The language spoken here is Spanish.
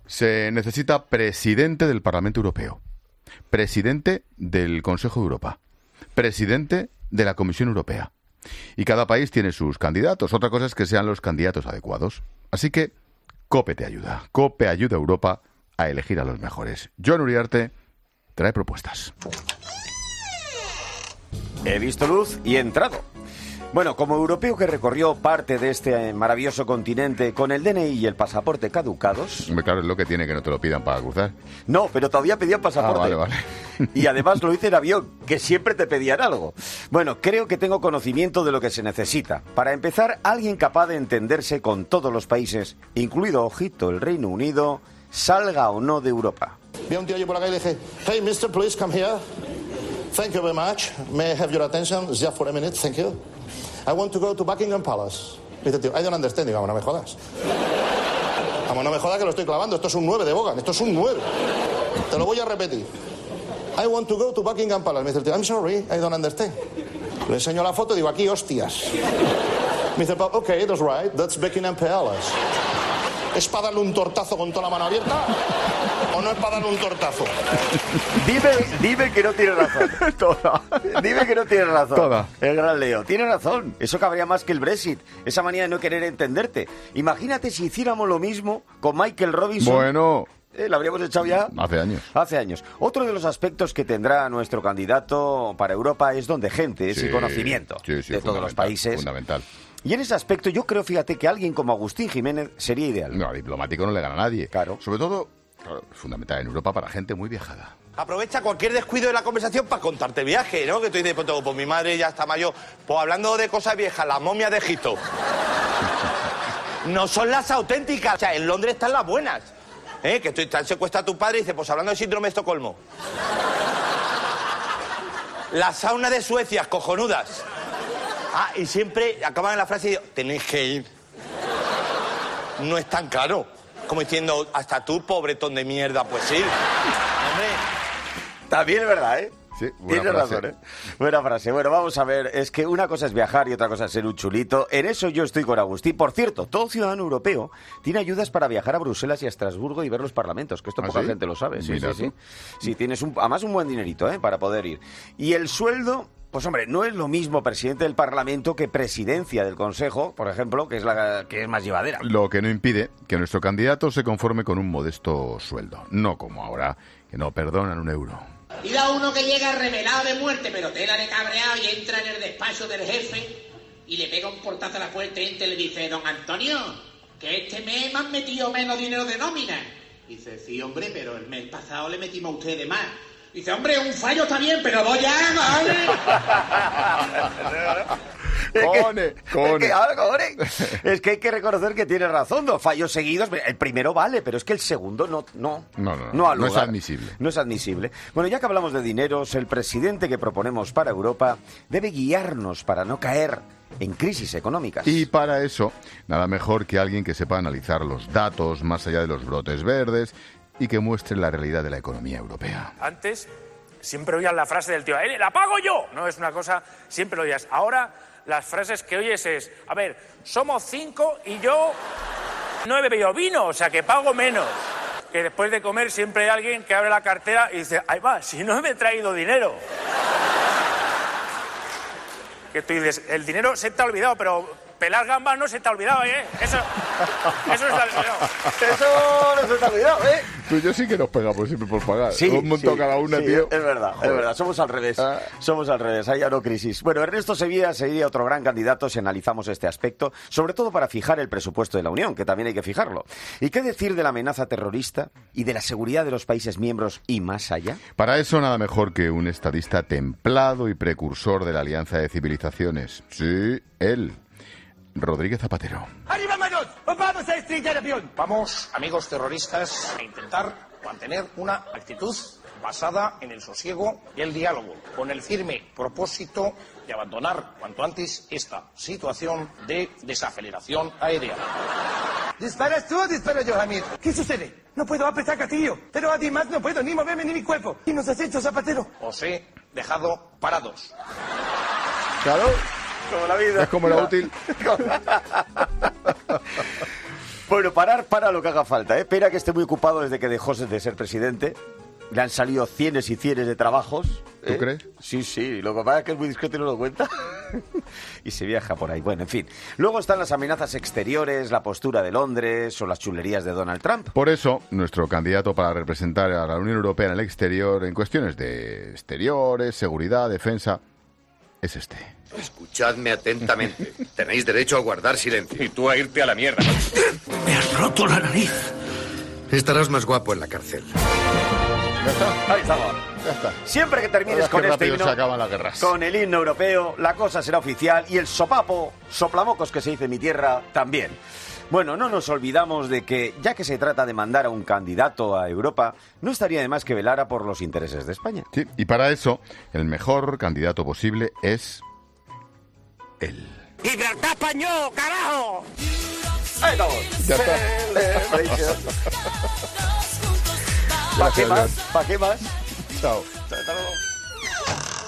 Se necesita presidente del Parlamento Europeo, presidente del Consejo de Europa, presidente de la Comisión Europea. Y cada país tiene sus candidatos. Otra cosa es que sean los candidatos adecuados. Así que COPE te ayuda. COPE ayuda a Europa a elegir a los mejores. Jon Uriarte trae propuestas. He visto luz y he entrado. Bueno, como europeo que recorrió parte de este maravilloso continente con el DNI y el pasaporte caducados... Claro, es lo que tiene que no te lo pidan para cruzar. No, pero todavía pedían pasaporte. Vale. Y además lo hice en avión, que siempre te pedían algo. Bueno, creo que tengo conocimiento de lo que se necesita. Para empezar, alguien capaz de entenderse con todos los países, incluido, ojito, el Reino Unido, salga o no de Europa. Vi a un tío allí por la calle y le dije, hey, mister, please come here. Thank you very much. May I have your attention? Just for a minute, thank you. I want to go to Buckingham Palace. Dice, tío, I don't understand. Digo, no me jodas. Vamos, no me jodas que lo estoy clavando. Esto es un 9 de Bogan. Esto es un 9. Te lo voy a repetir. I want to go to Buckingham Palace. Me dice el tío, I'm sorry, I don't understand. Le enseño la foto y digo, aquí, hostias. Me dice, ok, that's right, that's Buckingham Palace. ¿Es para darle un tortazo con toda la mano abierta? ¿O no es para darle un tortazo? Dime que no tiene razón. Toda. Dime que no tiene razón. Toda. El gran Leo. Tiene razón. Eso cabría más que el Brexit. Esa manía de no querer entenderte. Imagínate si hiciéramos lo mismo con Michael Robinson. Bueno... ¿Lo habríamos echado ya? Hace años. Otro de los aspectos que tendrá nuestro candidato para Europa es don de gente, y conocimiento de todos los países. Fundamental. Y en ese aspecto yo creo, fíjate, que alguien como Agustín Jiménez sería ideal. No, diplomático no le gana a nadie. Claro. Sobre todo, fundamental en Europa para gente muy viajada. Aprovecha cualquier descuido de la conversación para contarte viaje, ¿no? Que tú dices, pues mi madre ya está mayor. Pues hablando de cosas viejas, las momias de Egipto. No son las auténticas. O sea, en Londres están las buenas. Que te han secuestrado a tu padre y dices, pues hablando de síndrome de Estocolmo. La sauna de Suecia, cojonudas. Y siempre acaban en la frase y digo, tenéis que ir. No es tan caro. Como diciendo, hasta tú, pobretón de mierda, pues sí. Hombre. También es verdad, ¿eh? Sí, tienes razón, ¿eh? Buena frase. Bueno, vamos a ver, es que una cosa es viajar y otra cosa es ser un chulito. En eso yo estoy con Agustín. Por cierto, todo ciudadano europeo tiene ayudas para viajar a Bruselas y a Estrasburgo y ver los parlamentos, que esto poca gente lo sabe. Sí. Sí, tienes además un buen dinerito, para poder ir. Y el sueldo... Pues hombre, no es lo mismo presidente del Parlamento que presidencia del Consejo, por ejemplo, que es la que es más llevadera. Lo que no impide que nuestro candidato se conforme con un modesto sueldo. No como ahora, que no perdonan un euro. Y da uno que llega revelado de muerte, pero tela de cabreado, y entra en el despacho del jefe y le pega un portazo a la puerta y le dice, don Antonio, que este mes me han metido menos dinero de nómina. Dice, sí, hombre, pero el mes pasado le metimos a ustedes más. Dice, hombre, un fallo está bien, pero dos ya, ¿vale? Es que hay que reconocer que tiene razón, 2 fallos seguidos. El primero vale, pero es que el segundo no es admisible. No es admisible. Bueno, ya que hablamos de dineros, el presidente que proponemos para Europa debe guiarnos para no caer en crisis económicas. Y para eso, nada mejor que alguien que sepa analizar los datos más allá de los brotes verdes y que muestre la realidad de la economía europea. Antes siempre oías la frase del tío, ¡la pago yo! No, es una cosa, siempre lo oías. Ahora las frases que oyes es, a ver, somos 5 y yo no he bebido vino, o sea que pago menos. Que después de comer siempre hay alguien que abre la cartera y dice, ¡ay va, si no me he traído dinero! Que tú dices, el dinero se te ha olvidado, pero... Pelar gambas no se te ha olvidado, ¿eh? Eso no se te ha olvidado. Eso no se te ha olvidado, ¿eh? Tú y yo sí que nos pegamos siempre por pagar. Sí, un montón cada una, tío. Es verdad. Somos al revés. Hay ya no crisis. Bueno, Ernesto Sevilla sería otro gran candidato si analizamos este aspecto, sobre todo para fijar el presupuesto de la Unión, que también hay que fijarlo. ¿Y qué decir de la amenaza terrorista y de la seguridad de los países miembros y más allá? Para eso nada mejor que un estadista templado y precursor de la Alianza de Civilizaciones. Sí, él. Rodríguez Zapatero. ¡Arriba manos! ¡Vamos a estrellar avión! Vamos, amigos terroristas, a intentar mantener una actitud basada en el sosiego y el diálogo, con el firme propósito de abandonar cuanto antes esta situación de desaceleración aérea. ¿Disparas tú o disparo yo, Hamid? ¿Qué sucede? No puedo apretar gatillo, pero además no puedo ni moverme ni mi cuerpo. ¿Qué nos has hecho, Zapatero? Os he dejado parados. Claro. Como la vida. Es como la útil. Bueno, para lo que haga falta, ¿eh? Espera que esté muy ocupado desde que dejó de ser presidente. Le han salido cienes y cienes de trabajos. ¿Tú crees? Sí. Lo que pasa es que es muy discreto y no lo cuenta. Y se viaja por ahí. Bueno, en fin. Luego están las amenazas exteriores, la postura de Londres o las chulerías de Donald Trump. Por eso, nuestro candidato para representar a la Unión Europea en el exterior, en cuestiones de exteriores, seguridad, defensa, es este. Escuchadme atentamente. Tenéis derecho a guardar silencio. Y tú a irte a la mierda. Me has roto la nariz. Estarás más guapo en la cárcel. ¿Ya está? Ahí estaba. Ya está. Siempre que termines con este rápido himno, se acaban las guerras. con el himno europeo, la cosa será oficial y el sopapo, soplamocos que se dice en mi tierra, también. Bueno, no nos olvidamos de que, ya que se trata de mandar a un candidato a Europa, no estaría de más que velara por los intereses de España. Sí, y para eso, el mejor candidato posible es él. ¡Libertad español, carajo! ¡Ahí estamos! Ya está. ¿Para qué más? ¿Para qué más? Chao. Hasta luego.